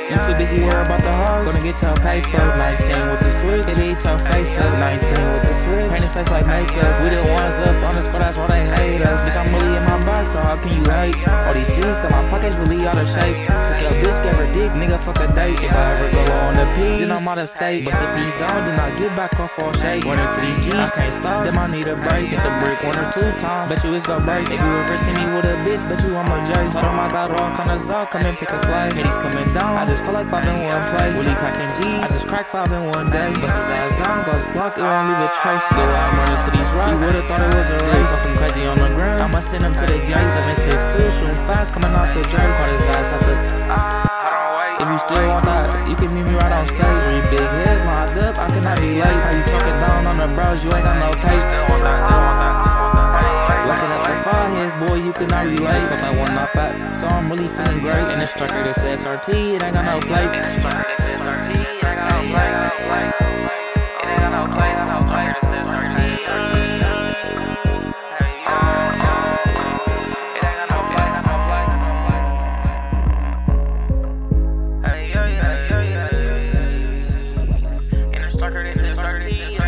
You too busy worried about the hoes, gonna get your paper. 19 with the switch, they eat your face up. 19 with the switch, paint his face like makeup. We the ones up on the score, that's why they hate us. Bitch, I'm really in my box, so how can you hate? All these G's got my pockets really out of shape. Took your bitch, gave her dick, nigga, fuck a date. If I ever go on a piece, then I'm out of state. Bust the piece down, then I get back off all shake. Run into these G's, can't stop, then I need a break. Hit the brick 1 or 2 times, bet you it's gon' break. If you ever see me with a bitch, bet you I'm a J. Told him I got all kind of Zog, come and pick a flag. He's coming down, I just call like 5 in 1 play. Willie cracking G's, I just crack 5 in 1 day. Bust his ass down, goes block, it won't leave a trace. Go out, I'm running to these rocks, you would've thought it was a race. Fucking crazy on the ground, I'ma send him to the gate. 762, shooting fast, coming out the drain. Caught his ass at the... If you still want that, you can meet me right on stage. 3 big heads lined up, I cannot be late. How you talking down on the bros, you ain't got no pace. Looking at the 5 heads, boy, you cannot relate. Got that one up at, so I'm really feeling great. In the striker, this SRT, it ain't got no plates. It ain't got no plates. It ain't got no plates. No plates. SRT. In the striker, this SRT.